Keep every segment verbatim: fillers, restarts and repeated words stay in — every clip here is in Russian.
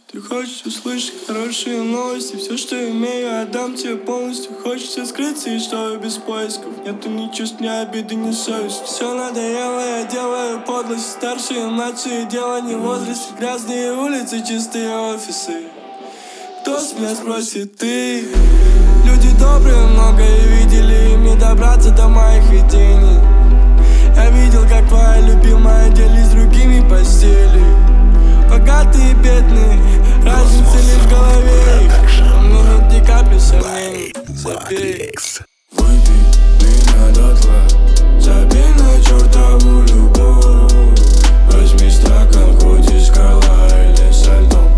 Ты хочешь услышать хорошие новости, все, что имею, отдам тебе полностью. Хочется скрыться и что без поисков. Нету ни чувств, ни обиды, ни совести. Все надоело, я делаю подлость. Старшие, младшие, дело не в возрасте. Грязные улицы, чистые офисы. Кто с меня спросит, ты? Люди добрые многое видели, им не добраться до моих видений. Я видел, как твоя любимая делись с другими постели. Богатые и бедные, разница лишь в голове их. У меня нет ни капли сомнений, забей. Выпей меня дотла, забей на чертову любовь. Возьми стакан, хоть из скала или со льдом.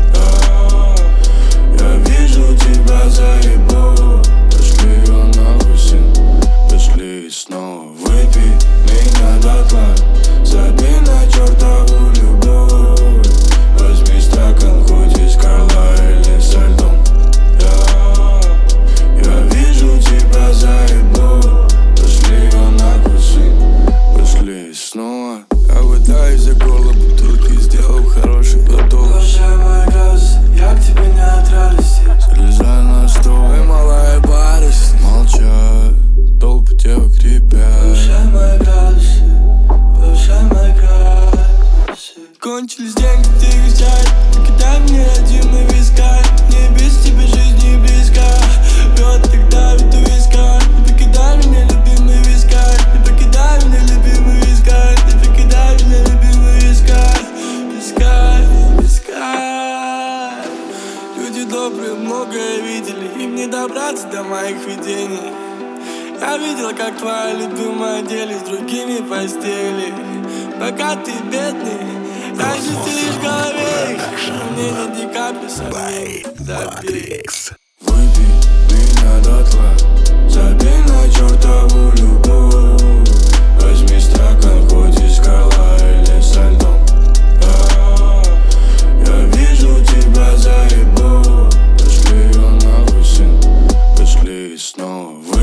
Я вижу тебя заебу. Пошли ее нахуй, сын, пошли снова. Выпей меня дотла, забей на чертову любовь. Возьми стакан, хоть из скала или со льдом. Я, я вижу тебя заебу. Пошли ее нахуй, сын, пошли снова. Я пытаюсь за горло бутылки, сделал хороший глоток. Повышай мой градус, я к тебе не от радости. Залезай на стол, и малая барыш. Молчат, толпы девок ребят. Повышай мой градус, повышай мой градус. Кончились деньги, ты их взять. Покидай мне один и вискай. Не без тебя жизнь не близка. Лед тогда ведь у виска. Не покидай меня, любимый вискай. Не покидай меня, любимый вискай. Не покидай меня, любимый вискай. Вискай, вискай. Люди добрые многое видели, им не добраться до моих видений. Я видел, как твоя любимая делись с другими постели. Богатые, бедные, разница лишь в голове их. У меня нет ни капли сомнений, забей. Выпей меня дотла, забей на чертову любовь. Возьми стакан, хоть из скала или со льдом. Я, я вижу тебя заебу. Пошли ее нахуй, сын, пошли снова.